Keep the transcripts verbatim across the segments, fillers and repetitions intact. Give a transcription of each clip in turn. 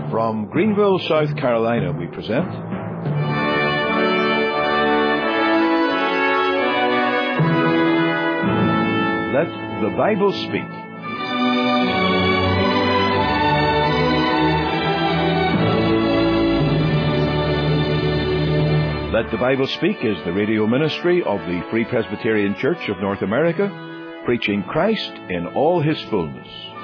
From Greenville, South Carolina, we present Let the Bible Speak. Let the Bible Speak is the radio ministry of the Free Presbyterian Church of North America, preaching Christ in all His fullness.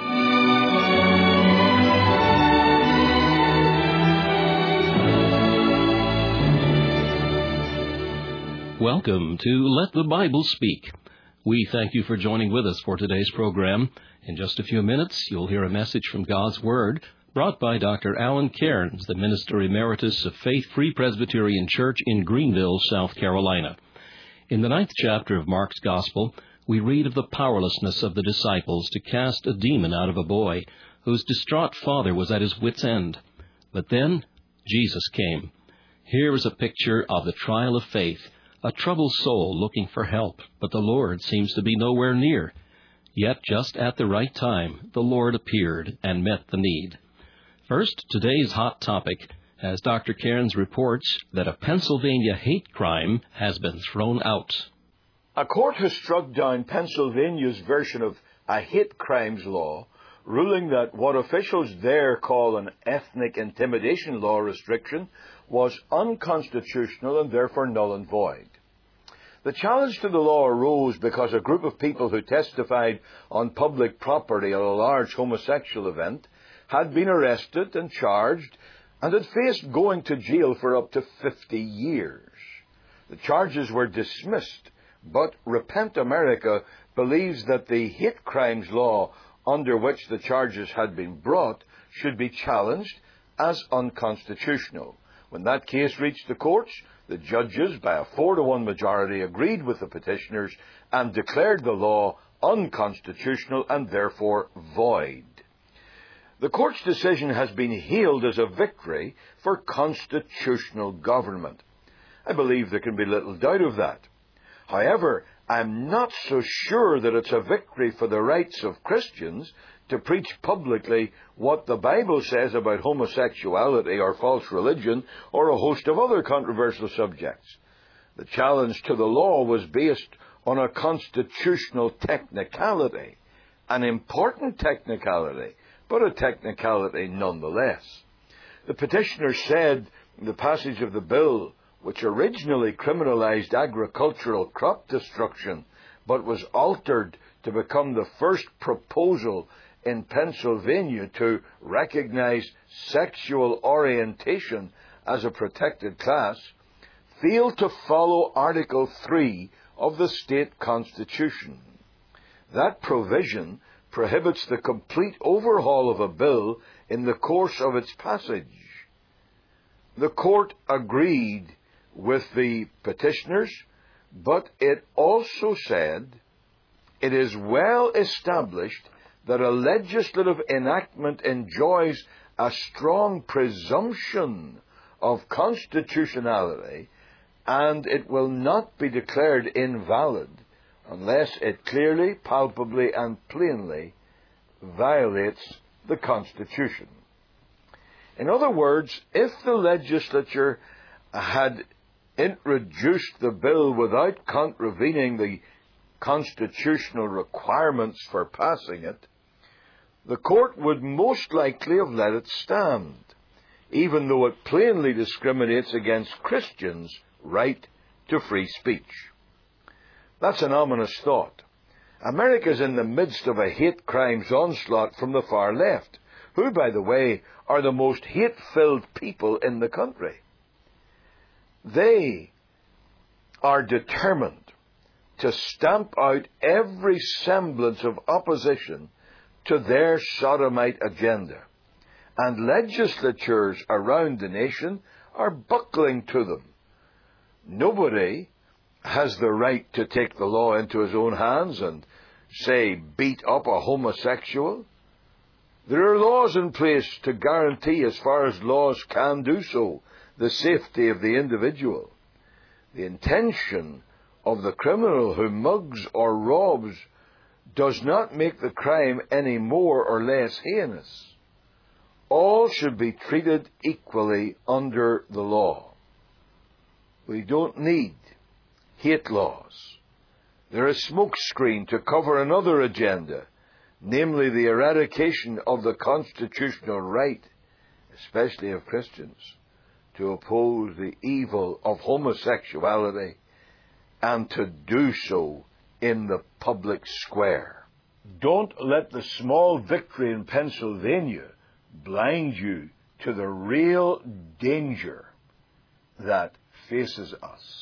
Welcome to Let the Bible Speak. We thank you for joining with us for today's program. In just a few minutes, you'll hear a message from God's Word brought by Doctor Alan Cairns, the Minister Emeritus of Faith Free Presbyterian Church in Greenville, South Carolina. In the ninth chapter of Mark's Gospel, we read of the powerlessness of the disciples to cast a demon out of a boy whose distraught father was at his wit's end. But then Jesus came. Here is a picture of the trial of faith. A troubled soul looking for help, but the Lord seems to be nowhere near. Yet just at the right time, the Lord appeared and met the need. First, today's hot topic, as Doctor Cairns reports that a Pennsylvania hate crime has been thrown out. A court has struck down Pennsylvania's version of a hate crimes law, ruling that what officials there call an ethnic intimidation law restriction was unconstitutional and therefore null and void. The challenge to the law arose because a group of people who testified on public property at a large homosexual event had been arrested and charged and had faced going to jail for up to fifty years. The charges were dismissed, but Repent America believes that the hate crimes law under which the charges had been brought should be challenged as unconstitutional. When that case reached the courts, the judges, by a four to one majority, agreed with the petitioners and declared the law unconstitutional and therefore void. The court's decision has been hailed as a victory for constitutional government. I believe there can be little doubt of that. However, I'm not so sure that it's a victory for the rights of Christians to preach publicly what the Bible says about homosexuality or false religion or a host of other controversial subjects. The challenge to the law was based on a constitutional technicality, an important technicality, but a technicality nonetheless. The petitioner said the passage of the bill, which originally criminalized agricultural crop destruction, but was altered to become the first proposal in Pennsylvania to recognize sexual orientation as a protected class, failed to follow Article three of the state constitution. That provision prohibits the complete overhaul of a bill in the course of its passage. The court agreed with the petitioners, but it also said it is well established that a legislative enactment enjoys a strong presumption of constitutionality, and it will not be declared invalid unless it clearly, palpably, and plainly violates the Constitution. In other words, if the legislature had introduced the bill without contravening the constitutional requirements for passing it, the court would most likely have let it stand, even though it plainly discriminates against Christians' right to free speech. That's an ominous thought. America's in the midst of a hate crimes onslaught from the far left, who, by the way, are the most hate-filled people in the country. They are determined to stamp out every semblance of opposition to their sodomite agenda, and legislatures around the nation are buckling to them. Nobody has the right to take the law into his own hands and, say, beat up a homosexual. There are laws in place to guarantee, as far as laws can do so, the safety of the individual. The intention of the criminal who mugs or robs does not make the crime any more or less heinous. All should be treated equally under the law. We don't need hate laws. They're a smokescreen to cover another agenda, namely the eradication of the constitutional right, especially of Christians, to oppose the evil of homosexuality and to do so in the public square. Don't let the small victory in Pennsylvania blind you to the real danger that faces us.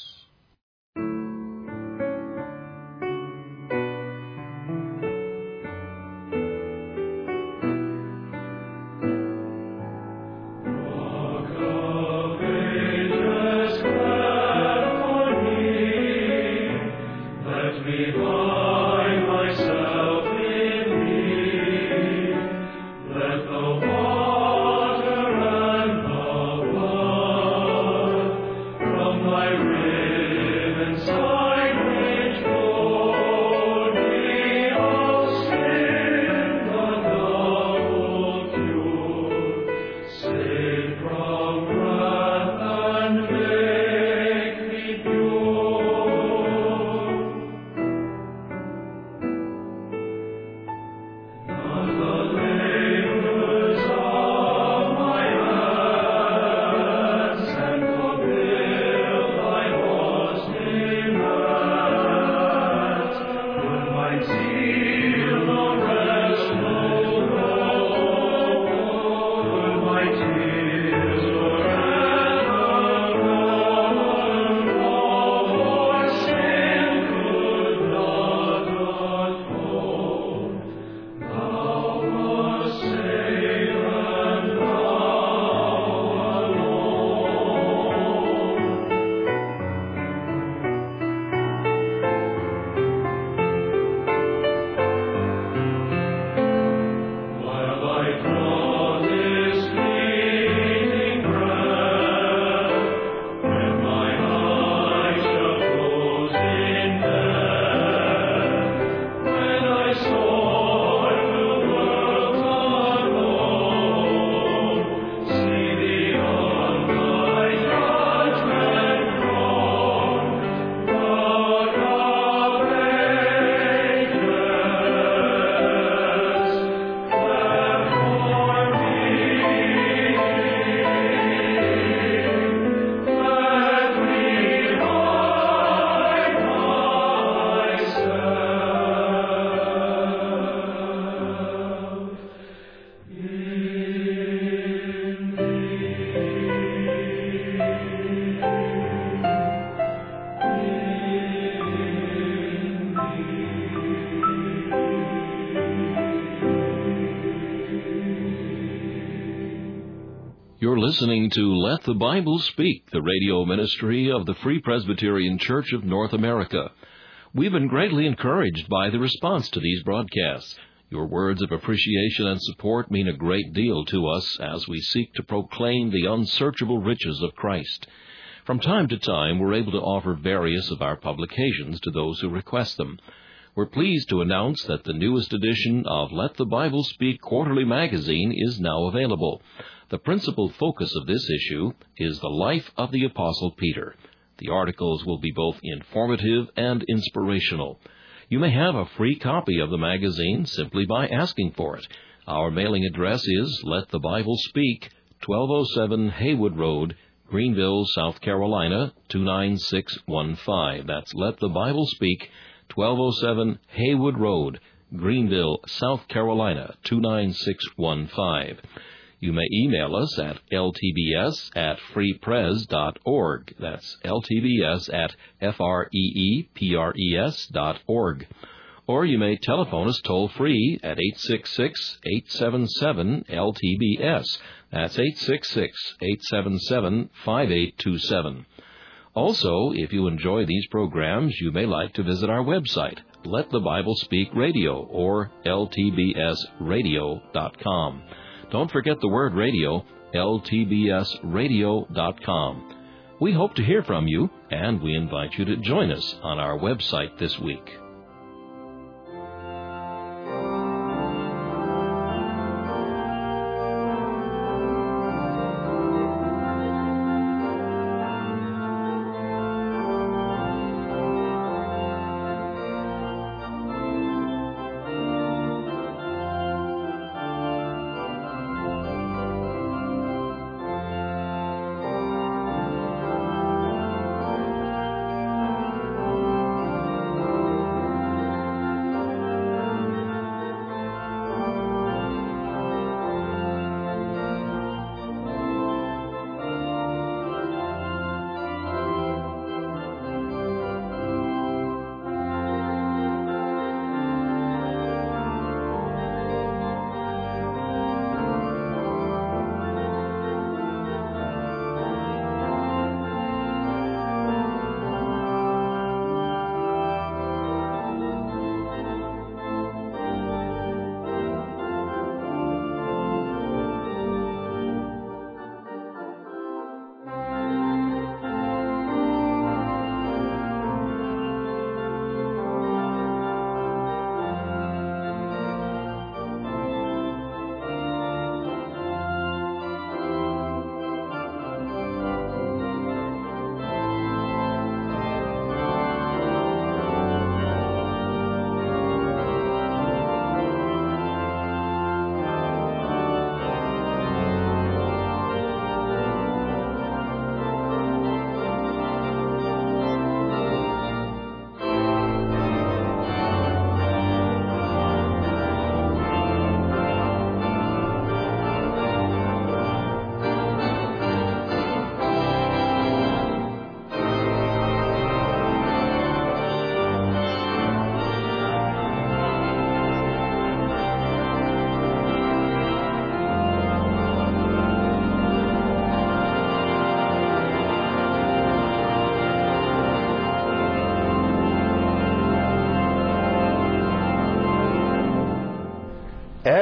You're listening to Let the Bible Speak, the radio ministry of the Free Presbyterian Church of North America. We've been greatly encouraged by the response to these broadcasts. Your words of appreciation and support mean a great deal to us as we seek to proclaim the unsearchable riches of Christ. From time to time, we're able to offer various of our publications to those who request them. We're pleased to announce that the newest edition of Let the Bible Speak Quarterly Magazine is now available. The principal focus of this issue is the life of the Apostle Peter. The articles will be both informative and inspirational. You may have a free copy of the magazine simply by asking for it. Our mailing address is Let the Bible Speak, twelve oh seven Haywood Road, Greenville, South Carolina, two nine six one five. That's Let the Bible Speak, twelve oh seven Haywood Road, Greenville, South Carolina, two nine six one five. You may email us at l t b s at free pres dot org. That's l t b s at f r e e p r e s dot org. Or you may telephone us toll-free at eight six six, eight seven seven, L T B S. That's eight six six, eight seven seven, five eight two seven. Also, if you enjoy these programs, you may like to visit our website, Let the Bible Speak Radio, or l t b s radio dot com. Don't forget the word radio, l t b s radio dot com. We hope to hear from you, and we invite you to join us on our website this week.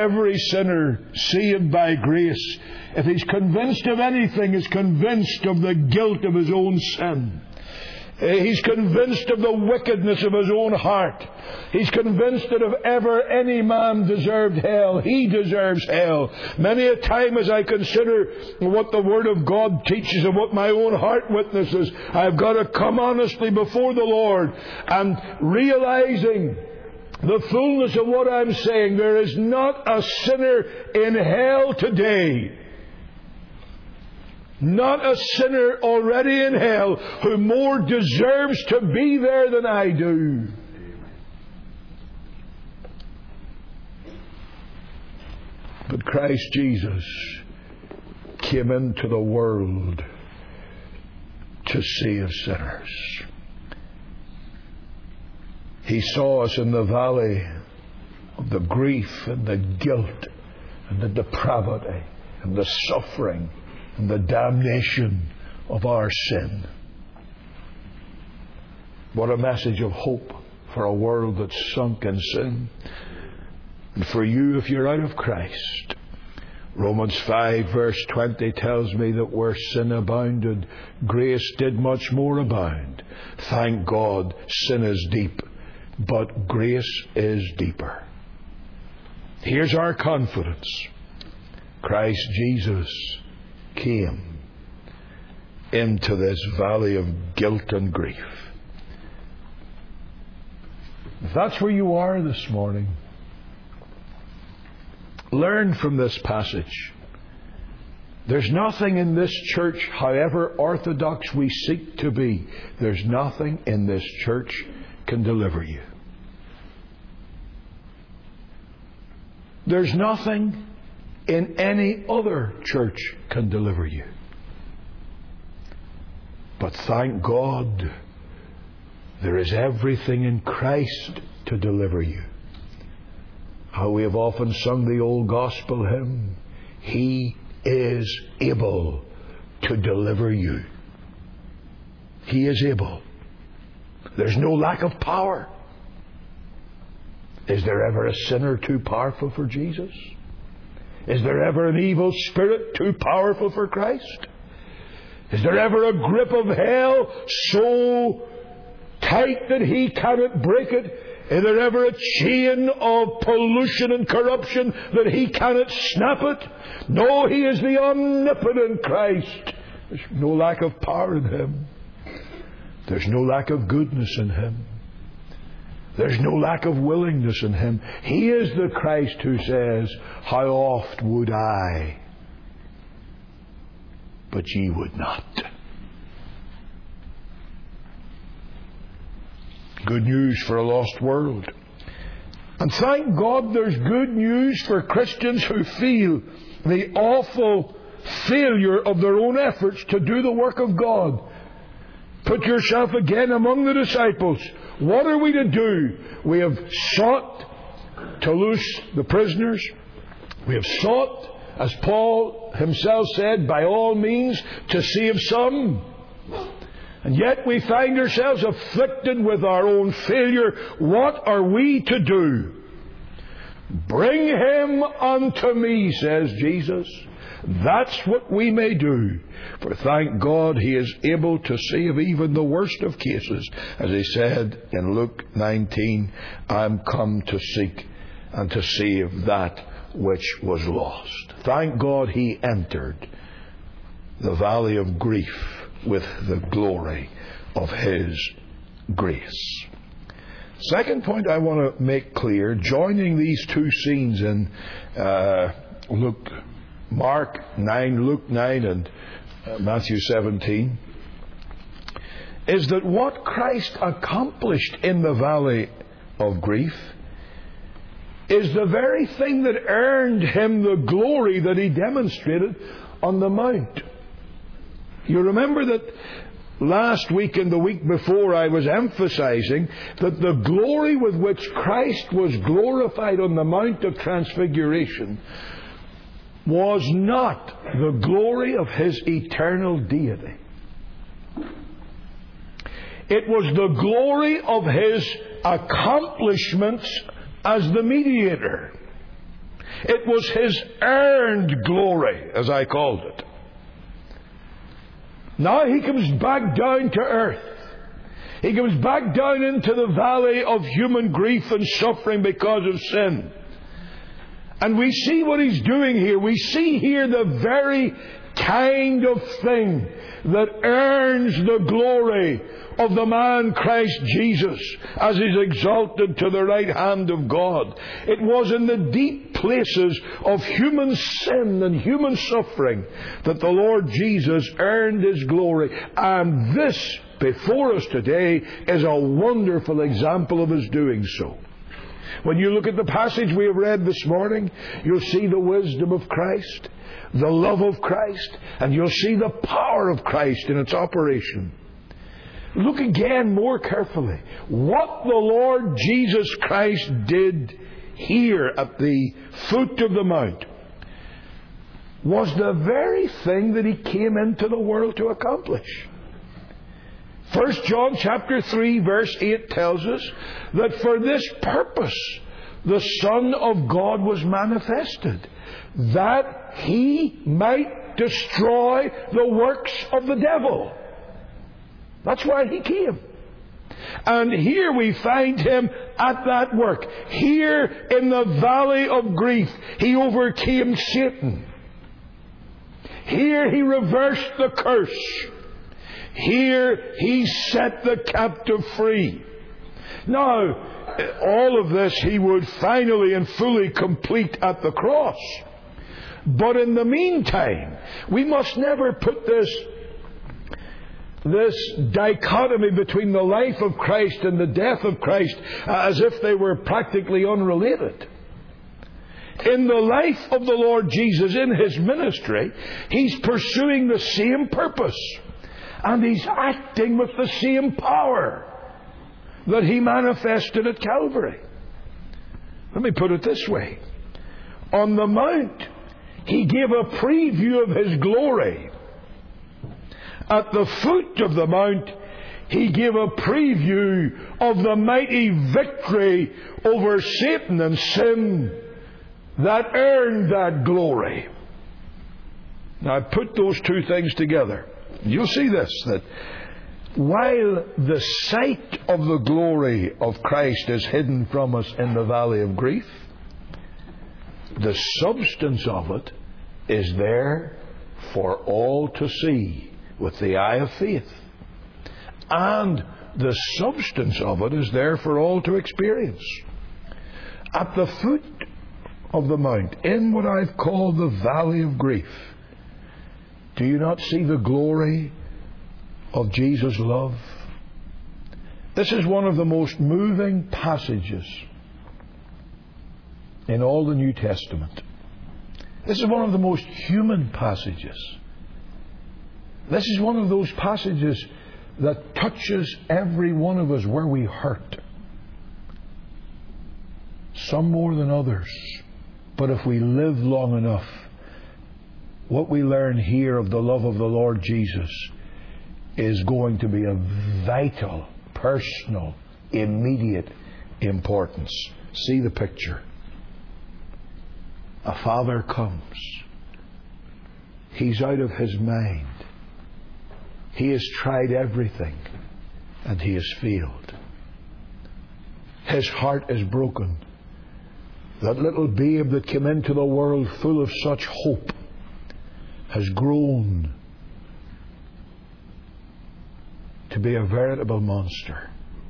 every sinner saved by grace, if he's convinced of anything, is convinced of the guilt of his own sin. He's convinced of the wickedness of his own heart. He's convinced that if ever any man deserved hell, he deserves hell. Many a time as I consider what the Word of God teaches and what my own heart witnesses, I've got to come honestly before the Lord and realizing the fullness of what I'm saying. There is not a sinner in hell today, not a sinner already in hell, who more deserves to be there than I do. But Christ Jesus came into the world to save sinners. He saw us in the valley of the grief and the guilt and the depravity and the suffering and the damnation of our sin. What a message of hope for a world that's sunk in sin. And for you, if you're out of Christ. Romans five verse twenty tells me that where sin abounded, grace did much more abound. Thank God, sin is deep, but grace is deeper. Here's our confidence. Christ Jesus came into this valley of guilt and grief. If that's where you are this morning, learn from this passage. There's nothing in this church, however orthodox we seek to be, there's nothing in this church can deliver you. There's nothing in any other church can deliver you. But thank God, there is everything in Christ to deliver you. How we have often sung the old gospel hymn, He is able to deliver you. He is able. There's no lack of power. Is there ever a sinner too powerful for Jesus? Is there ever an evil spirit too powerful for Christ? Is there ever a grip of hell so tight that He cannot break it? Is there ever a chain of pollution and corruption that He cannot snap it? No, He is the omnipotent Christ. There's no lack of power in Him. There's no lack of goodness in Him. There's no lack of willingness in Him. He is the Christ who says, how oft would I, but ye would not. Good news for a lost world. And thank God there's good news for Christians who feel the awful failure of their own efforts to do the work of God. Put yourself again among the disciples. What are we to do? We have sought to loose the prisoners. We have sought, as Paul himself said, by all means to save some. And yet we find ourselves afflicted with our own failure. What are we to do? Bring him unto me, says Jesus. That's what we may do. For thank God He is able to save even the worst of cases. As He said in Luke nineteen, I'm come to seek and to save that which was lost. Thank God He entered the valley of grief with the glory of His grace. Second point I want to make clear, joining these two scenes in uh, Luke, Mark nine, Luke nine, and uh, Matthew seventeen, is that what Christ accomplished in the valley of grief is the very thing that earned Him the glory that He demonstrated on the Mount. You remember that last week and the week before I was emphasizing that the glory with which Christ was glorified on the Mount of Transfiguration was not the glory of His eternal deity. It was the glory of His accomplishments as the mediator. It was His earned glory, as I called it. Now He comes back down to earth. He comes back down into the valley of human grief and suffering because of sin. And we see what He's doing here. We see here the very kind of thing that earns the glory of the man Christ Jesus as He's exalted to the right hand of God. It was in the deep places of human sin and human suffering that the Lord Jesus earned His glory. And this, before us today, is a wonderful example of His doing so. When you look at the passage we have read this morning, you'll see the wisdom of Christ, the love of Christ, and you'll see the power of Christ in its operation. Look again more carefully. What the Lord Jesus Christ did here at the foot of the mount was the very thing that He came into the world to accomplish. First John chapter three verse eight tells us that for this purpose the Son of God was manifested, that He might destroy the works of the devil. That's why He came. And here we find Him at that work. Here in the valley of grief, He overcame Satan. Here He reversed the curse. Here He set the captive free. Now, all of this He would finally and fully complete at the cross. But in the meantime, we must never put this this dichotomy between the life of Christ and the death of Christ as if they were practically unrelated. In the life of the Lord Jesus, in His ministry, He's pursuing the same purpose. And He's acting with the same power that He manifested at Calvary. Let me put it this way. On the Mount, He gave a preview of His glory. At the foot of the Mount, He gave a preview of the mighty victory over Satan and sin that earned that glory. Now, put those two things together. You'll see this, that while the sight of the glory of Christ is hidden from us in the valley of grief, the substance of it is there for all to see with the eye of faith. And the substance of it is there for all to experience. At the foot of the mount, in what I've called the valley of grief, do you not see the glory of Jesus' love? This is one of the most moving passages in all the New Testament. This is one of the most human passages. This is one of those passages that touches every one of us where we hurt. Some more than others. But if we live long enough, what we learn here of the love of the Lord Jesus is going to be of vital, personal, immediate importance. See the picture. A father comes. He's out of his mind. He has tried everything and he has failed. His heart is broken. That little babe that came into the world full of such hope has grown to be a veritable monster.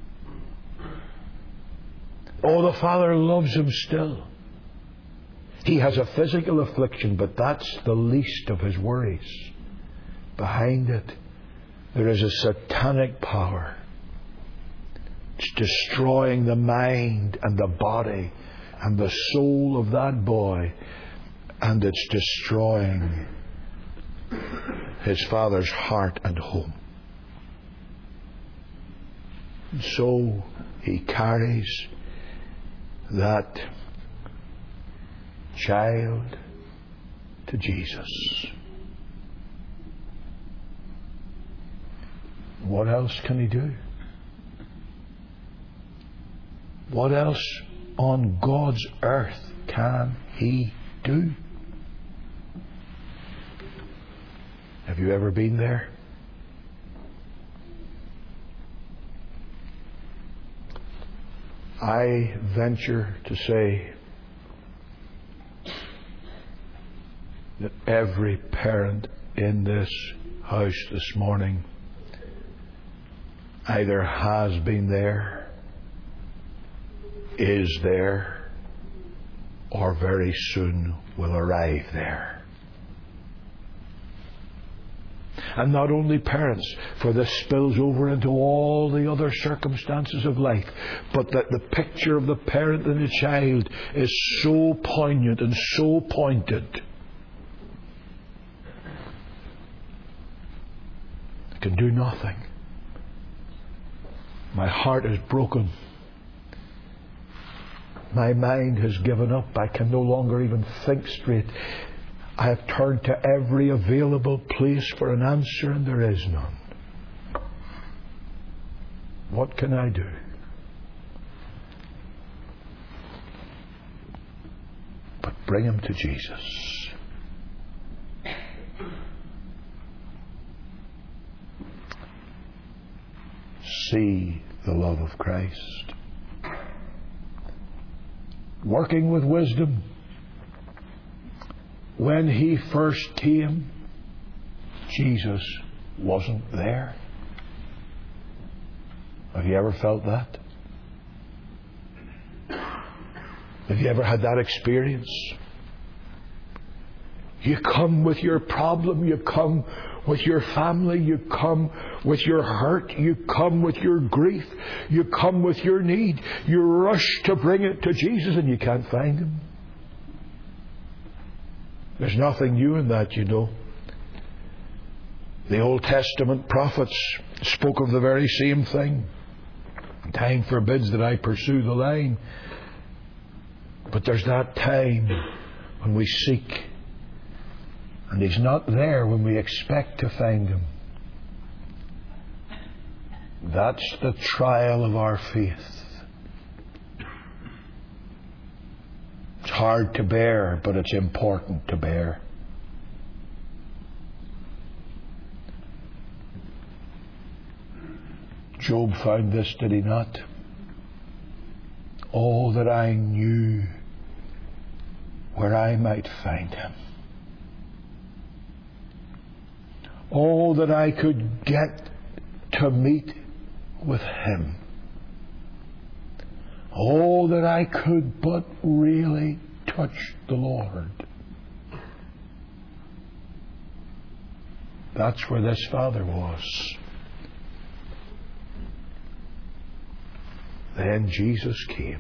Oh, the Father loves him still. He has a physical affliction, but that's the least of his worries. Behind it, there is a satanic power. It's destroying the mind and the body and the soul of that boy, and it's destroying his father's heart and home. And so he carries that child to Jesus. What else can he do? What else on God's earth can he do. Have you ever been there? I venture to say that every parent in this house this morning either has been there, is there, or very soon will arrive there. And not only parents, for this spills over into all the other circumstances of life, but that the picture of the parent and the child is so poignant and so pointed. I can do nothing. My heart is broken. My mind has given up. I can no longer even think straight. I have turned to every available place for an answer, and there is none. What can I do? But bring him to Jesus. See the love of Christ. Working with wisdom. When he first came, Jesus wasn't there. Have you ever felt that? Have you ever had that experience? You come with your problem, you come with your family, you come with your hurt, you come with your grief, you come with your need. You rush to bring it to Jesus and you can't find him. There's nothing new in that, you know. The Old Testament prophets spoke of the very same thing. Time forbids that I pursue the line. But there's that time when we seek. And he's not there when we expect to find him. That's the trial of our faith. It's hard to bear, but it's important to bear. Job found this, did he not? Oh, that I knew where I might find him. Oh, that I could get to meet with him. Oh, that I could but really touch the Lord. That's where this father was. Then Jesus came.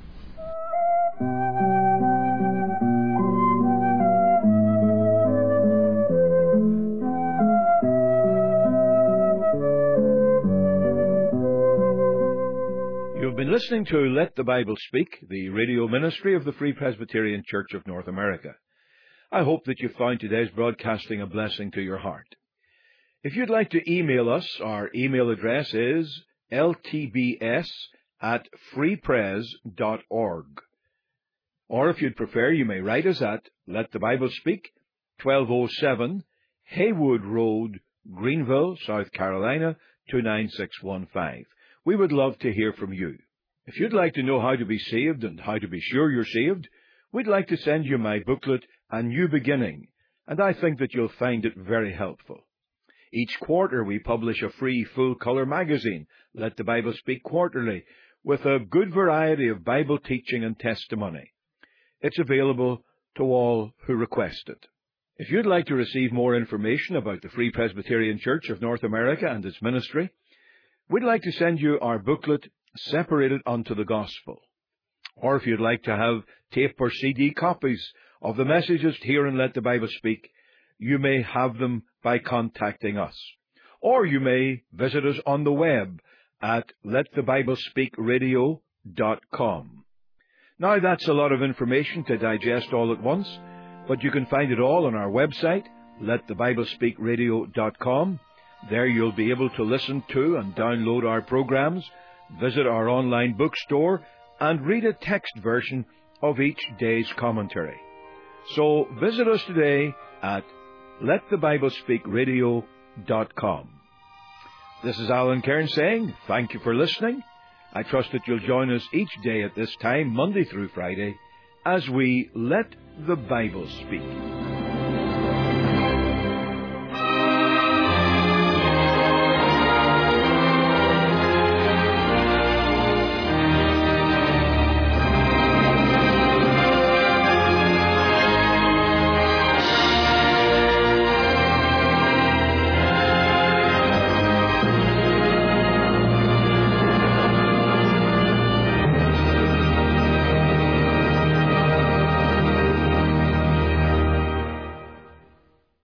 You've been listening to Let the Bible Speak, the radio ministry of the Free Presbyterian Church of North America. I hope that you found today's broadcasting a blessing to your heart. If you'd like to email us, our email address is l t b s at free pres dot org. Or if you'd prefer, you may write us at Let the Bible Speak, twelve oh seven Haywood Road, Greenville, South Carolina, two nine six one five. We would love to hear from you. If you'd like to know how to be saved and how to be sure you're saved, we'd like to send you my booklet, A New Beginning, and I think that you'll find it very helpful. Each quarter we publish a free full-color magazine, Let the Bible Speak Quarterly, with a good variety of Bible teaching and testimony. It's available to all who request it. If you'd like to receive more information about the Free Presbyterian Church of North America and its ministry, we'd like to send you our booklet, Separated Unto the Gospel. Or if you'd like to have tape or C D copies of the messages here in Let the Bible Speak, you may have them by contacting us. Or you may visit us on the web at let the bible speak radio dot com. Now, that's a lot of information to digest all at once, but you can find it all on our website, let the bible speak radio dot com. There you'll be able to listen to and download our programs, visit our online bookstore, and read a text version of each day's commentary. So visit us today at let the bible speak radio dot com. This is Alan Cairn saying thank you for listening. I trust that you'll join us each day at this time, Monday through Friday, as we let the Bible speak.